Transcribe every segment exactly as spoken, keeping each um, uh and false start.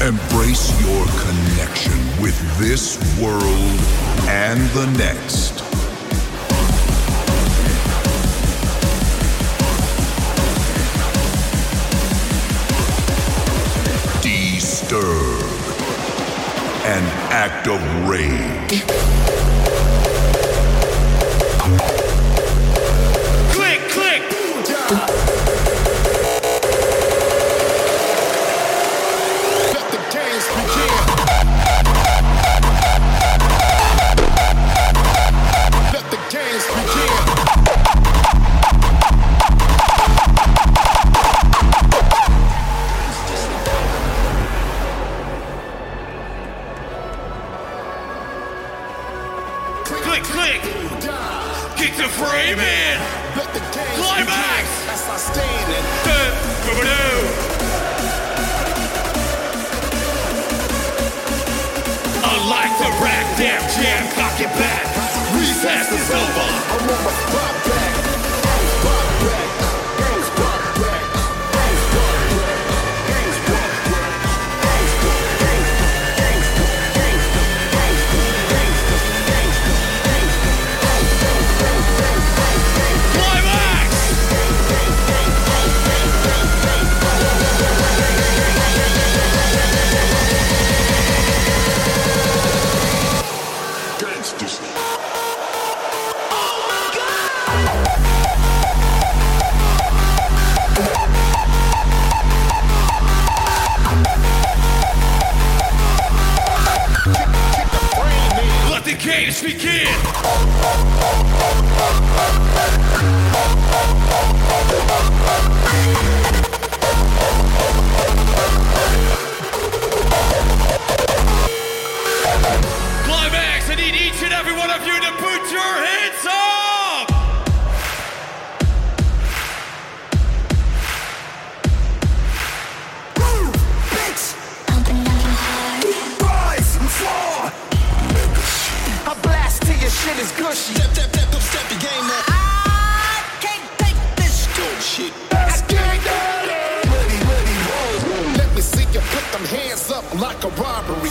Embrace your connection with this world and the next. Disturb. An act of rage. Click, click. Let the games begin. Let the games begin. Click, click. Kick the frame in. Let the games Climax. begin. As I stated. Dun-dun-dun. Unlike the rack, damn jam, cock it back. Recess is over. I want my spot back. Spot back. Games spot back. Games spot back. Games spot back. Games spot back. Games spot back. Games spot back. Games spot back. Climax. Gangsters. Let the games begin. Climax, I need each and every one of you to put your hands up. Rise and fall. I blast till your shit is gushy. Step, step, step, step the game up. I can't take this shit. Let's get dirty. Ready, ready, roll. Let me see you put them hands up like a robbery.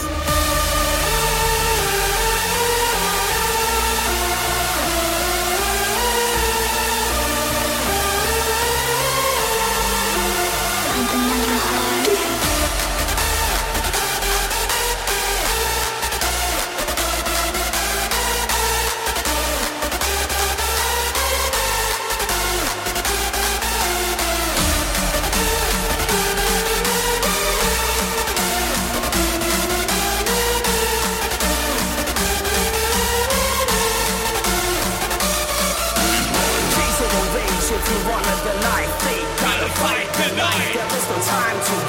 Gotta fight tonight. There is no time to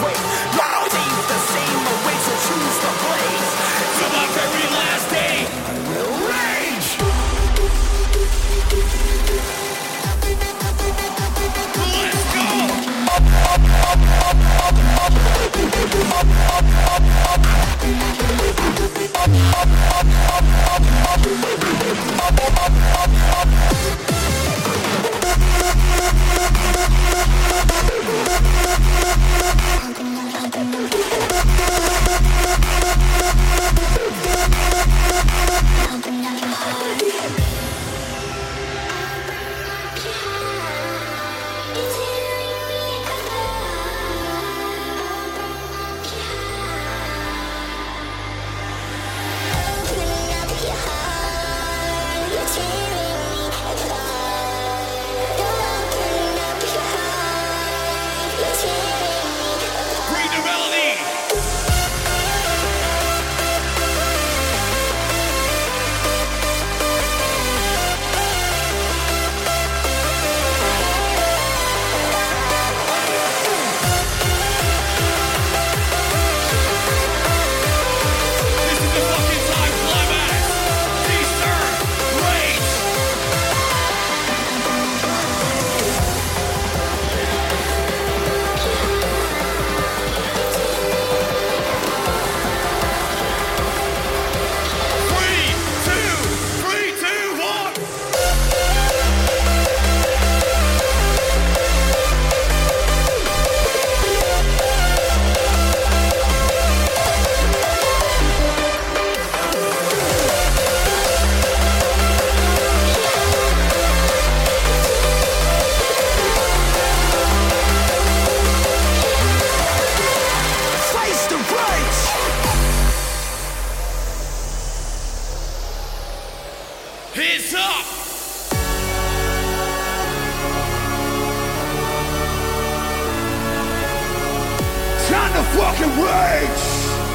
Trying to fucking rage.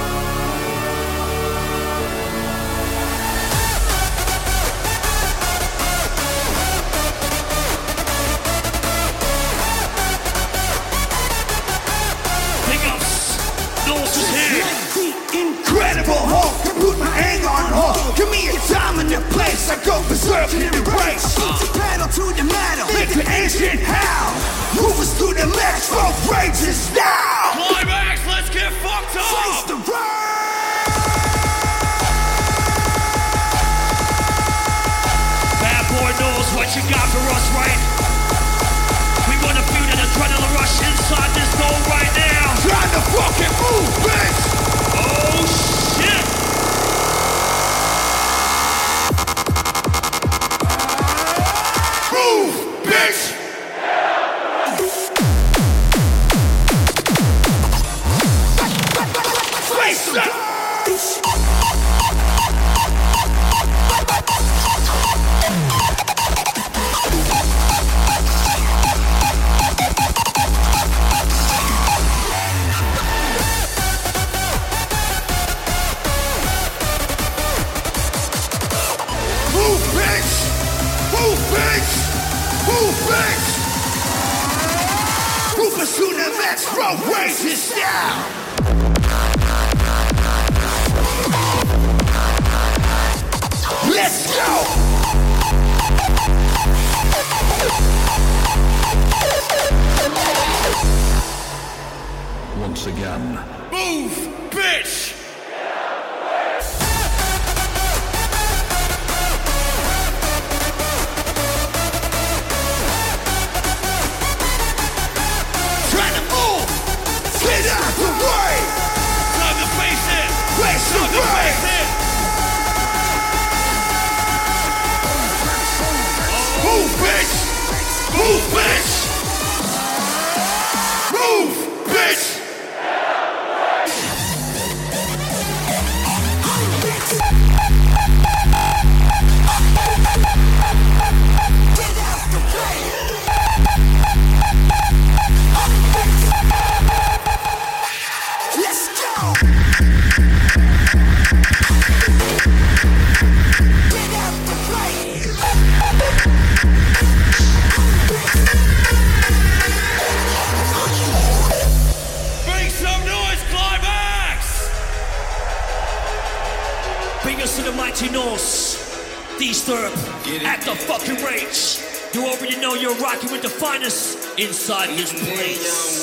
Incredible Hulk, can put my anger on hold. Give me a time and a place, I go berserk and embrace. Uh. Pedal to the metal, make the ancient howl. Move us to the max, road rages now. Climax, let's get fucked up. Face the road. Bad boy knows what you got for us, right? We wanna feel an adrenaline rush inside this door right now. Trying to fucking move, bitch. Oh shit! Move, bitch! Face up! Road races down. Let's go. Once again. Move, bitch. Move, bitch! Move, bitch! Move, bitch! Let's go! Get out the plane! Make some noise, Climax! Bring us to the mighty Norse. D-Stirp, act of fucking rage. You already know you're rocking with the finest inside this place.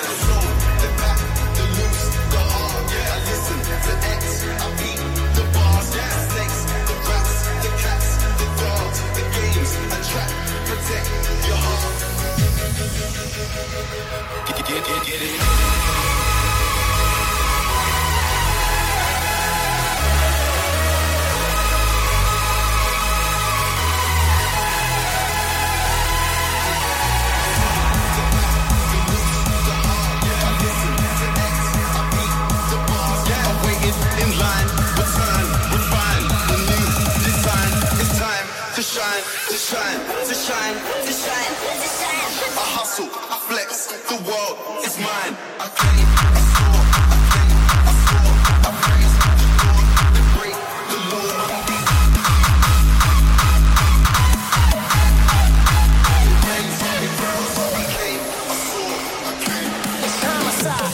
Get, get, get, get it. To shine, to shine, to shine, to shine, to shine. I hustle, I flex, the world is mine. I claim, I soar, I claim, I soar, I praise, adore, and break the law. Flames, it burns, I claim, I soar, I claim. It's homicide.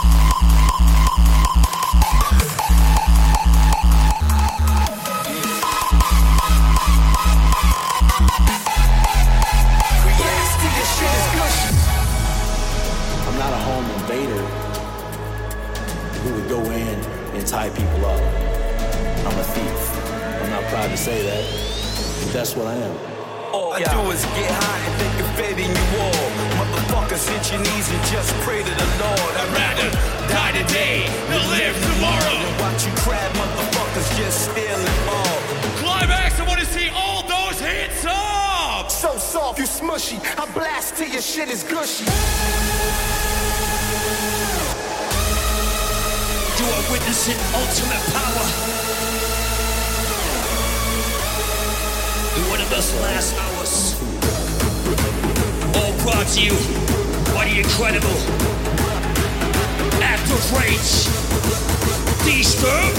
I'm not a home invader who would go in and tie people up. I'm a thief. I'm not proud to say that, but that's what I am. All I do is get high and think of fading you all. Motherfuckers, hit your knees and just pray to the Lord. I'd rather die today than live tomorrow. And watch you crab motherfuckers just steal it all. Climax, I want to see all those hands up! So soft, you smushy. I blast till your shit is gushy. You are witnessing ultimate power. In one of those last hours. All brought to you by the incredible Rage. Disturb.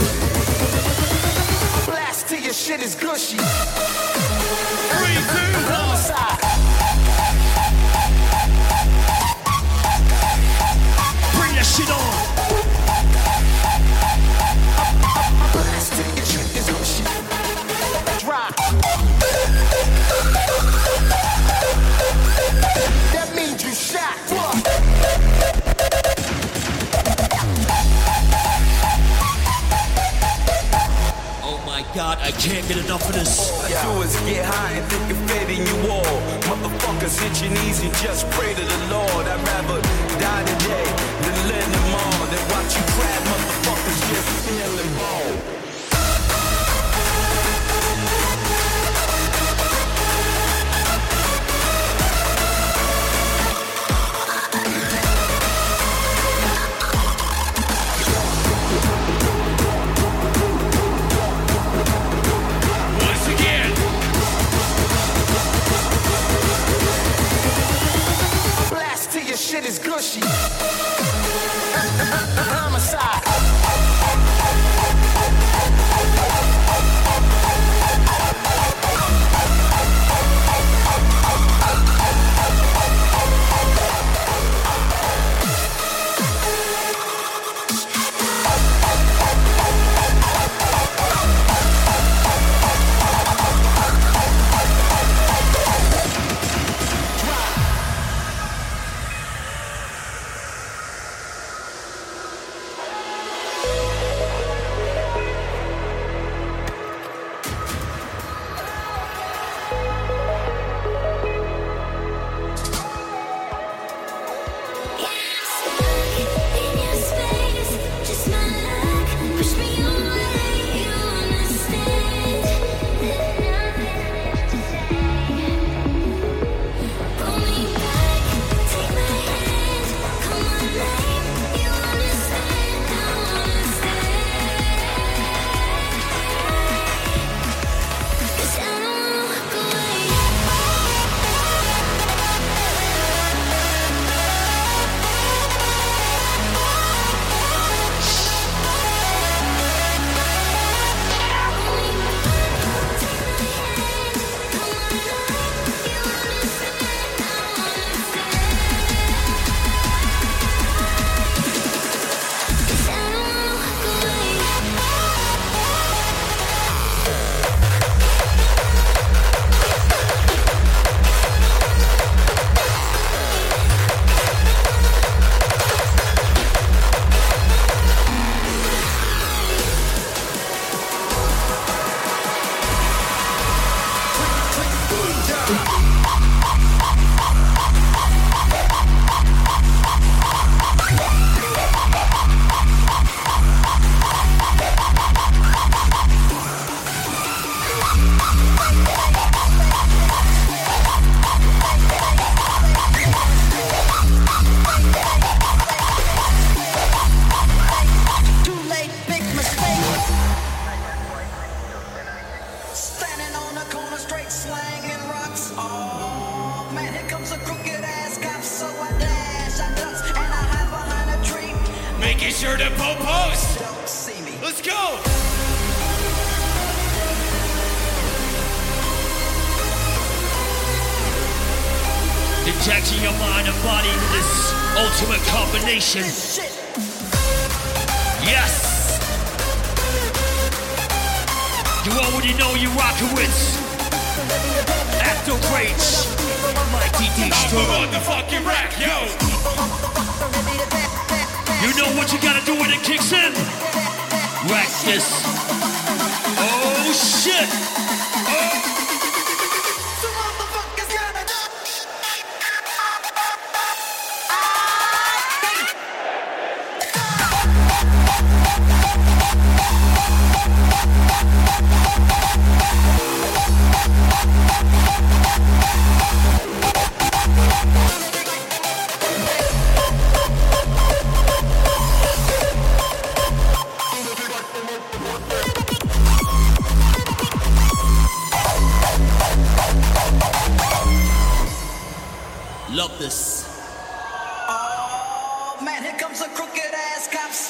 Blast till your shit is gushy. Three, two, one. Bring that shit on. Blast till your shit is gushy. Drop. That means you shot. God, I can't get enough of this. All I do is get high and think of fading you all. Motherfuckers, hit your knees and just pray to the Lord. I'd rather die today than let them all. Than watch you crab motherfuckers just feeling ball. Shit is gushy. Homicide. Injecting your mind and body into this ultimate combination. Yes! You already know you're rocking with Actor Rage, Mikey D. I'm on the fucking rack, yo! You know what you gotta do when it kicks in? Rack this. Oh shit! Oh! Love this. Oh man, here comes a crooked ass cop.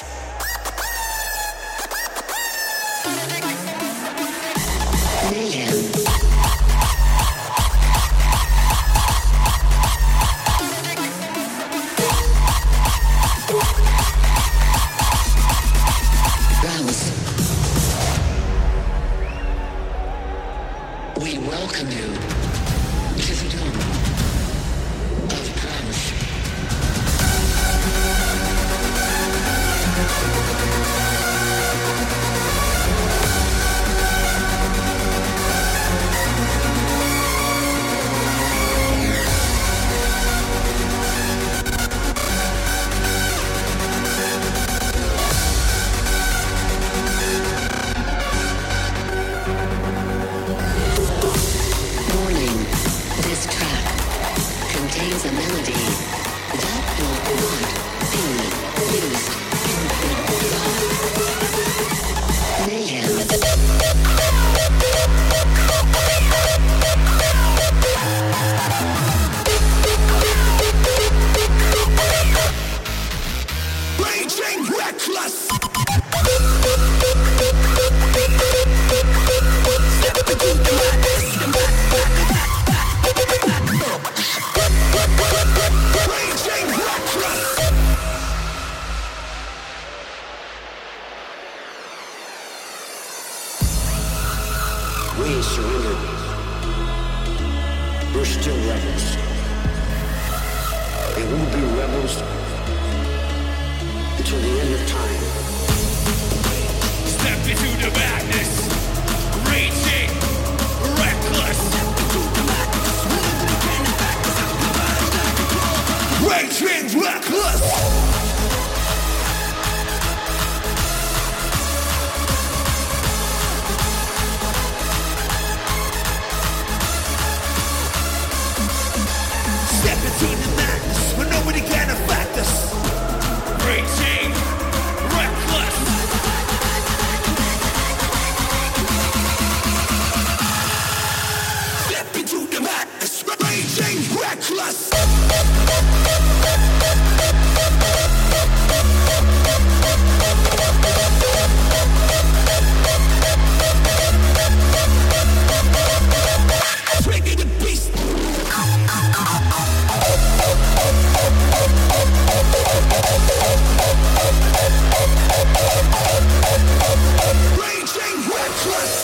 reckless. Step into the madness, the raging reckless. We ain't surrendered. We're still rebels. And we'll be rebels until the end of time. Step into the madness, raging, reckless. Raging reckless. Step into the madness where nobody can affect us. Raging, reckless. Step into the madness, raging reckless. Trigger the beast. Raging reckless.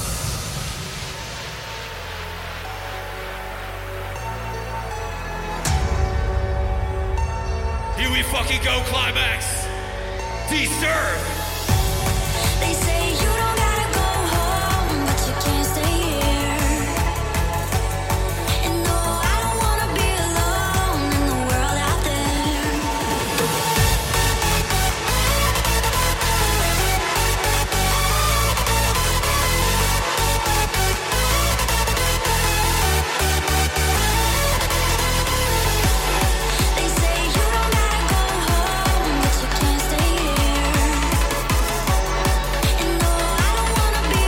Here we fucking go, climax. Deserve. They say you don't gotta go home, but you can't stay here. And no, I don't wanna be alone in the world out there. They say you don't gotta go home, but you can't stay here. And no, I don't wanna be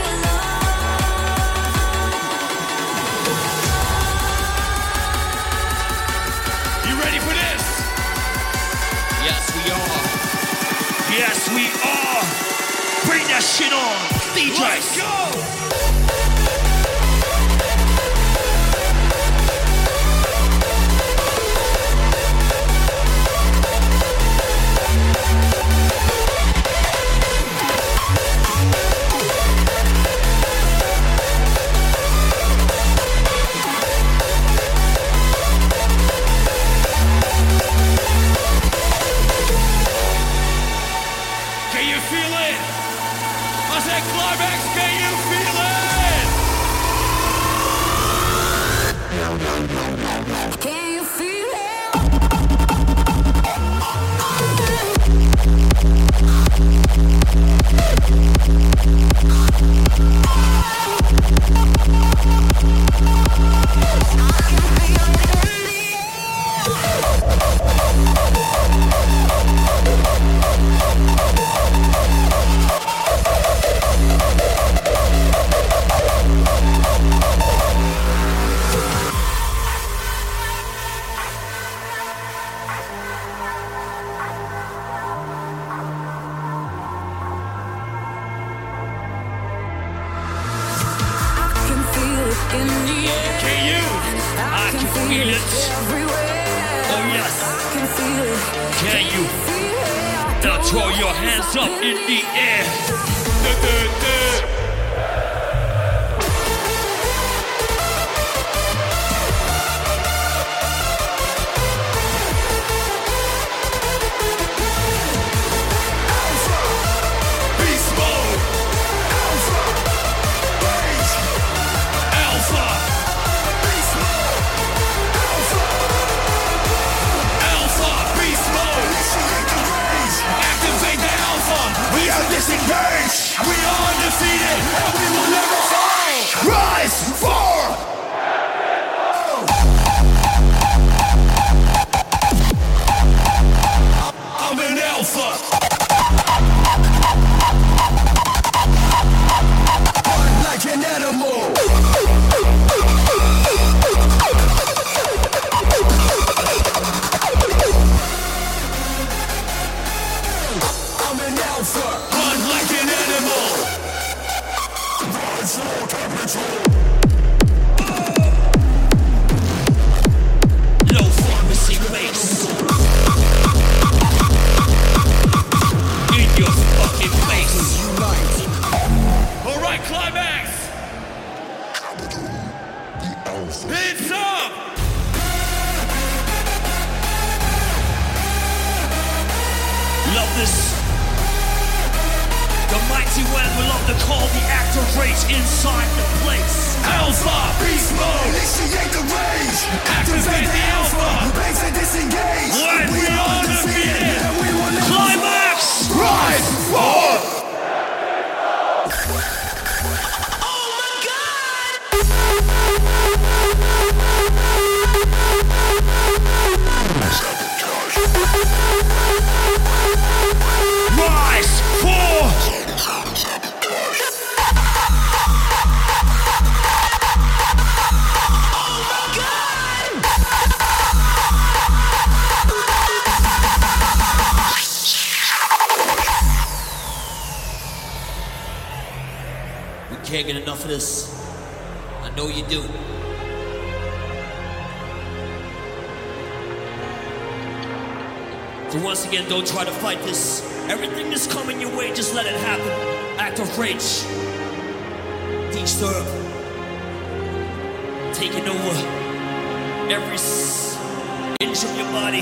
You ready for this? Yes, we are. Yes, we are. Bring that shit on, D J. Let's go. Can you feel it? I said climax, can you feel it? Can you feel it? I can feel it in the air. Can you? I can feel it. Everywhere. Oh, yes. I can feel it. Can you? Feel it. Now throw your hands up in the air. Du, du, du. Beast mode. Alpha. Alpha. Beast mode. Activate the alpha. We are disengaged. We are undefeated, and we will never fall. Rise for. I'm an alpha. Like an animal. I'm an animal. alpha. Run like an animal. Rise low temperature. Low pharmacy race. In your fucking face. All right, climax. It's up. Love this. The mighty one will love to call the act of rage inside the place. Alpha. Beast mode. Initiate the rage. Activate the alpha. Base and disengage. When we are defeated. We will never Climax. rise forth. Rise for. We can't get enough of this. I know you do. So once again, don't try to fight this. Everything that's coming your way, just let it happen. Act of rage. Disturb. Taking over every s- inch of your body.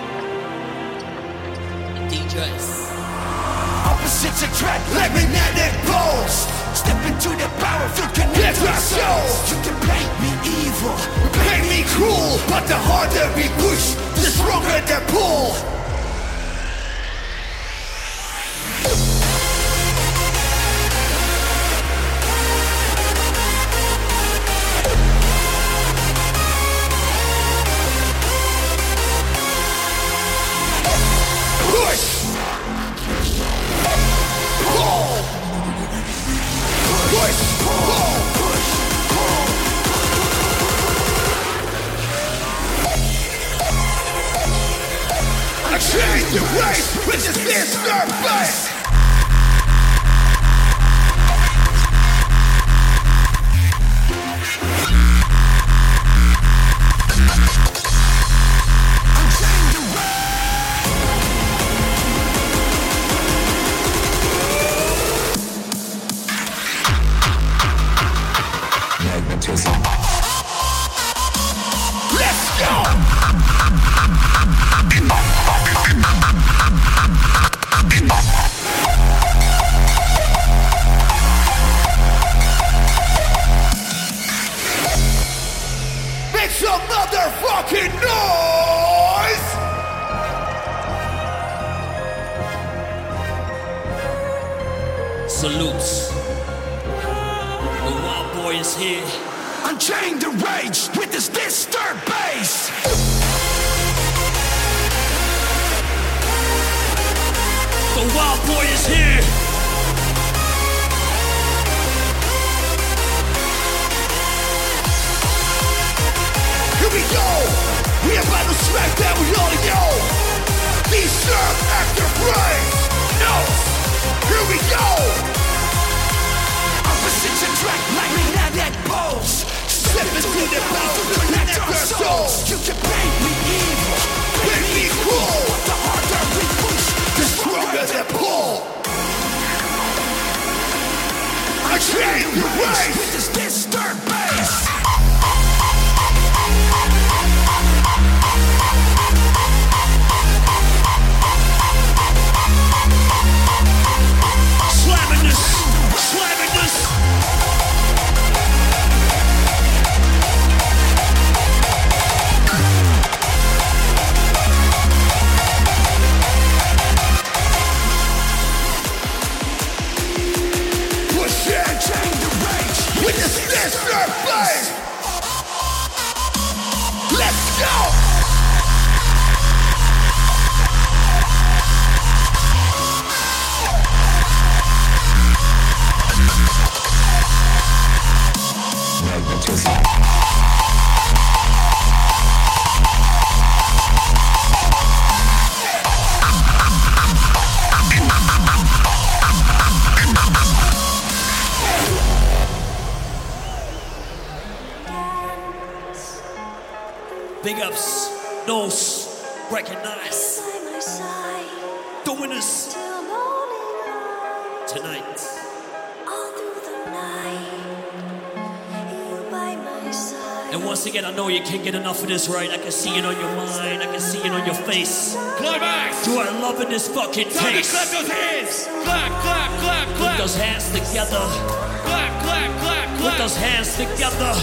D Js. Opposites attract like magnetic poles. Step into the power of your connected souls. You can paint me evil, paint me cruel, but the harder we push, the stronger the pull. Push! Pull! Push! Pull! Push! Pull! I change the race with this Mister Bass! Let's go! Make some motherfucking noise! Salutes. The wild boy is here. Unchain the rage with this disturbed bass. The wild boy is here. Here we go. We about to smack that with all of yo. Disturb after praise. No. Here we go. Opposites attract like magnetic poles. Step into the power to connect our souls. You can paint me evil, paint me cruel, but the harder we push, the stronger the pull. I change the race with this disturbed bass. Big ups, knows, recognize. The winners tonight. And once again, I know you can't get enough of this, right? I can see it on your mind, I can see it on your face. Climax! You are loving this fucking Time taste. to clap those hands! Clap, clap, clap, clap! Put those hands together. Clap, clap, clap, clap! Put those hands together.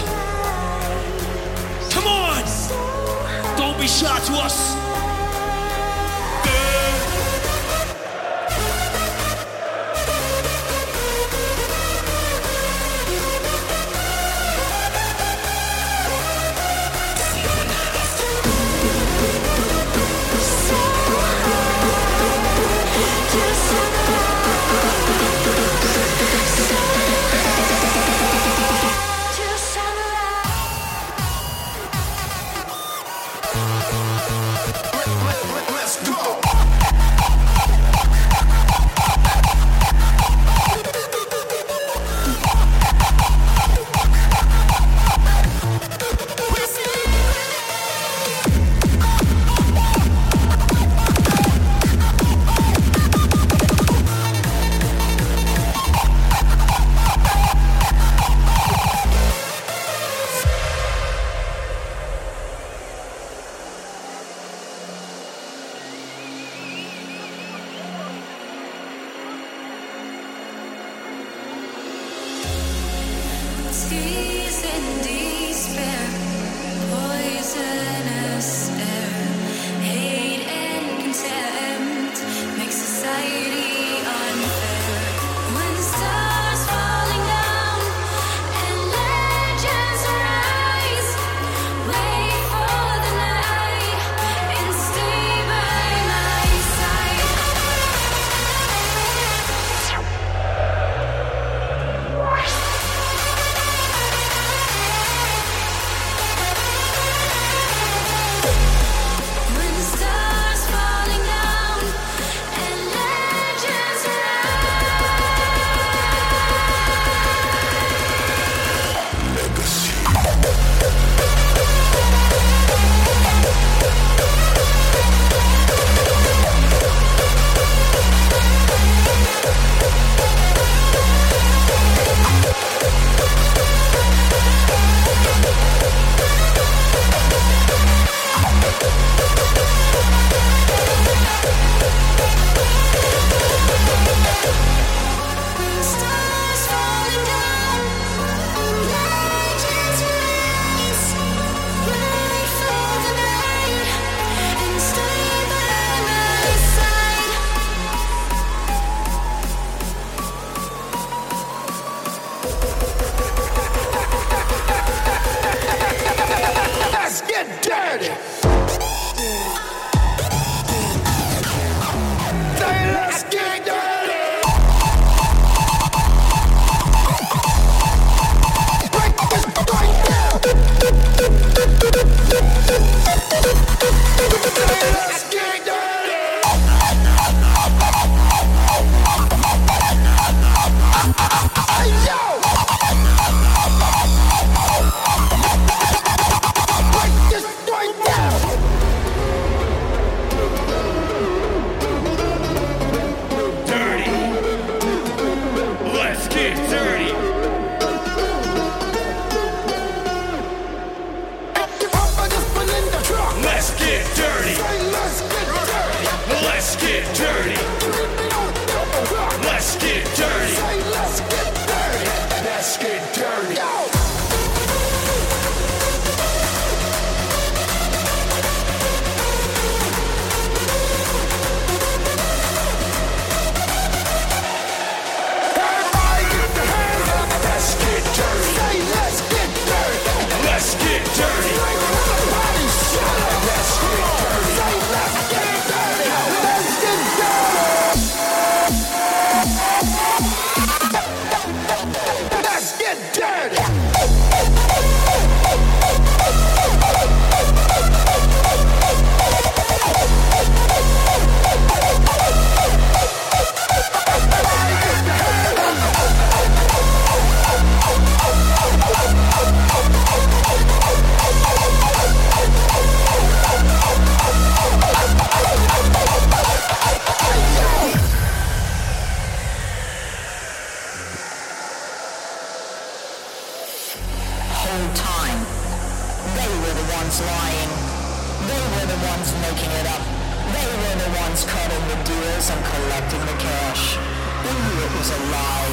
Come on! Don't be shy to us. ones making it up. They were the ones cutting the deals and collecting the cash. They knew it was a lie.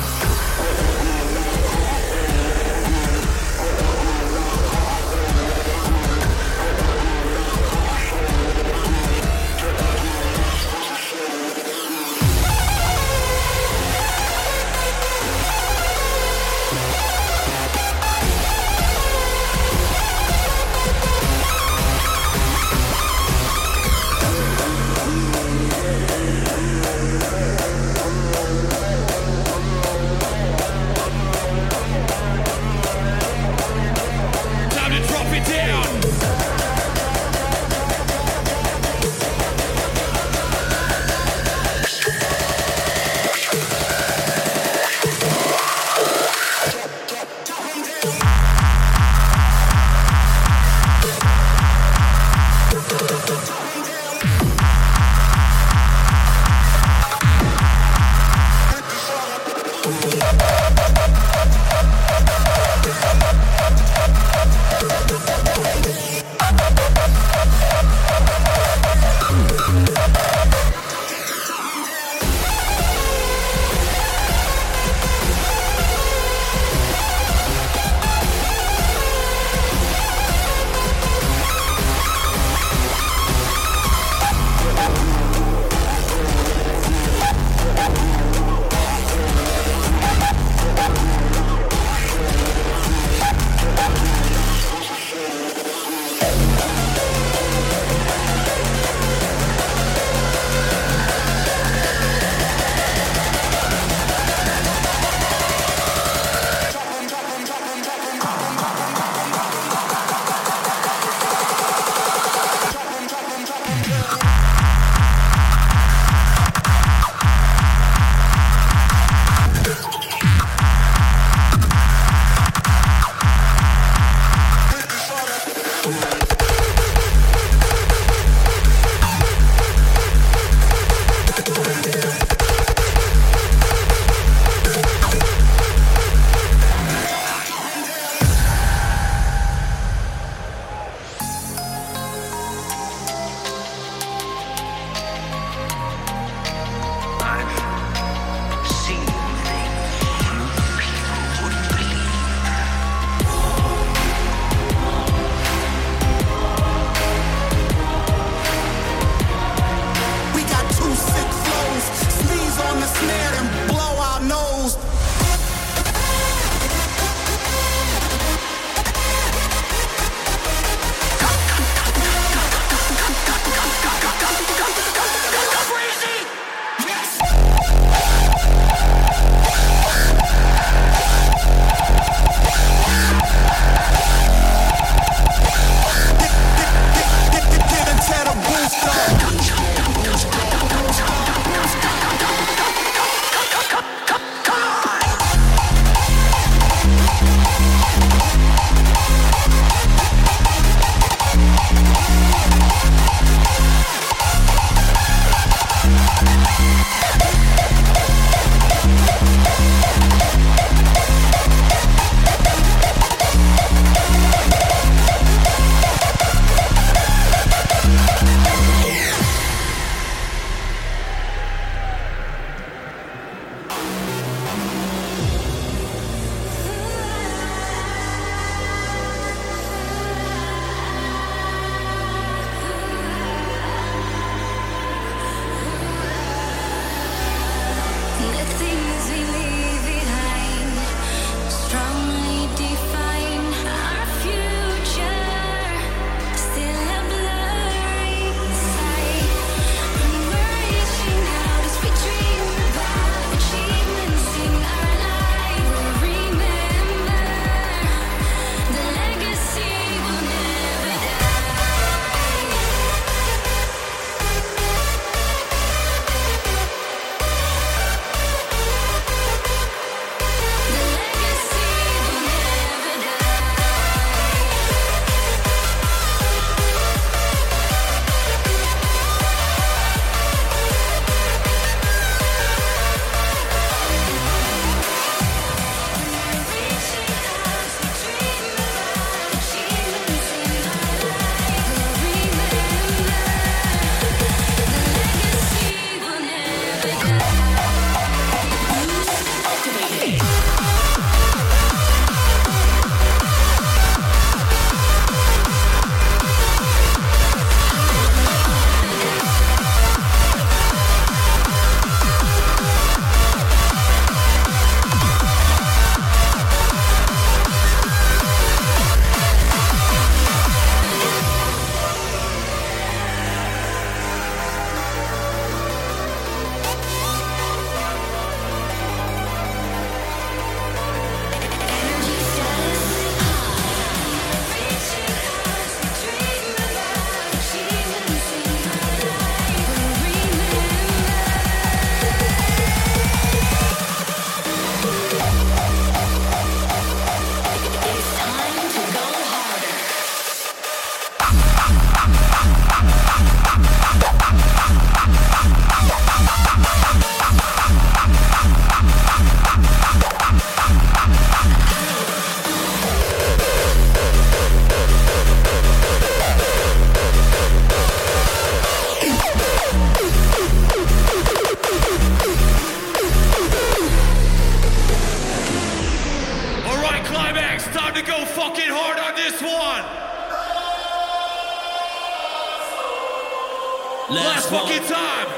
Last fucking time.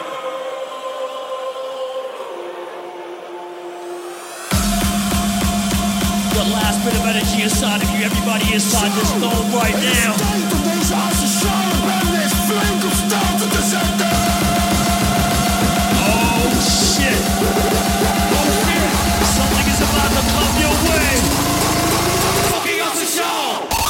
The last bit of energy inside of you, everybody inside this dome right now. Oh shit! Oh shit! Something is about to come your way. Fucking off the show.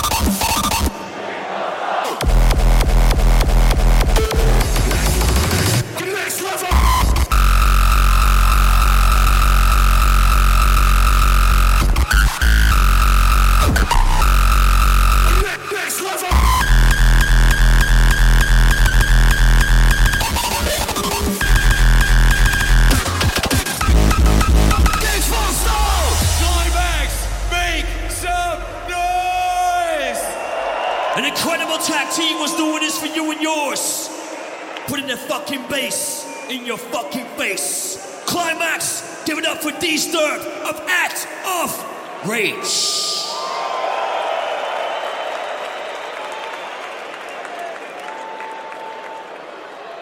Next level. Next level. Climax, make some noise. An incredible tag team was doing this for you and yours. Putting their fucking bass in your fucking face. Climax, give it up for D-Sturb of Act of Rage.